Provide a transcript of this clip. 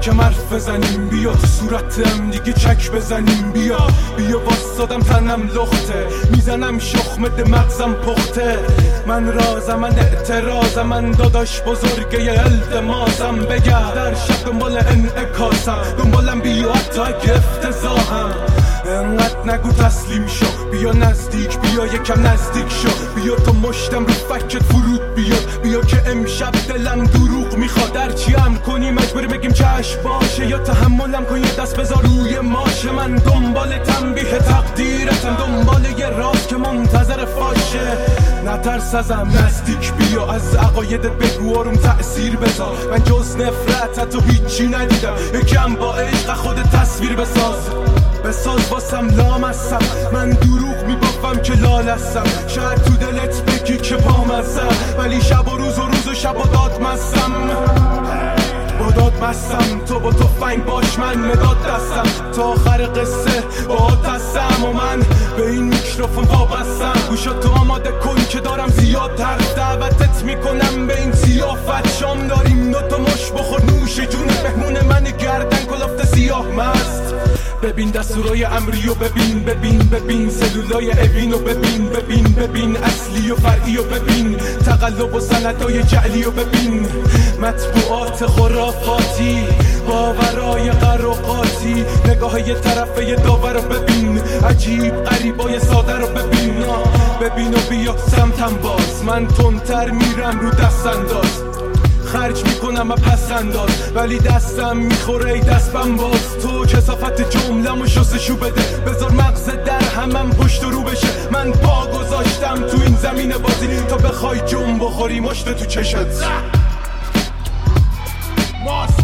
یکم حرف بزنیم، بیا تو صورتم دیگه چک بزنیم، بیا واسادم تنم لخته، میزنم شخمه مغزم پخته، من رازم، من اعتراضم، من داداش بزرگه التماسم، بگرد در شب دنبال انعکاسم، دنبالم بیا حتی اگه افتضاحم، انقدر نگو تسلیم شو، بیا نزدیک، بیا یکم نزدیک شو، بیا تو مشتم رو فکت فرود بیا که امشب دلم دروغ میخواد، درچی هم کنی مجبور بگیم چشم باشه، یا تحملم کن، یه دست بذار روی ماشه، من دنبال تنبیه تقدیرتم، دنبال یه راز که منتظر فاشه، نترس ازم، نزدیک بیا، از عقایدت بگو آروم تأثیر بذار، من جز نفرت تو هیچی ندیدم، یکم با عشق خودت تصویر بساز واسم لامصم، من دروغ میبافم که لالستم، شاید تو دلت بگی که پامزم، ولی شب و روز و شب و داد مستم، با داد مستم، تو با تفنگ باش من مداد دستم، تا آخر قصه با دستم و من به این میکروفون وابستم، گوشاتو آماده کن که دارم زیاد طرف دعوتت میکنم به این زیافت، شام داریم دوتا مش بخور نوش جون مهمون من گردن کلافت سیاه مست، ببین دستورای امری و ببین سلولای اوین و ببین اصلی و فرعی و ببین تقلب و سندای جعلی و ببین مطبوعات خرافاتی باورای قراقاتی، نگاه یه طرفه یه داور رو ببین، عجیب قریبای ساده رو ببین و بیا سمتم باز، من تندتر میرم رو دست انداز، خرج میکنم و پس انداز، ولی دستم میخوره ای دست باز، تو کثافت جملم و شستشو بده، بذار مغز در همم پشت رو بشه، من پا گذاشتم تو این زمین بازی تا بخوای جم بخوری مشت تو چشت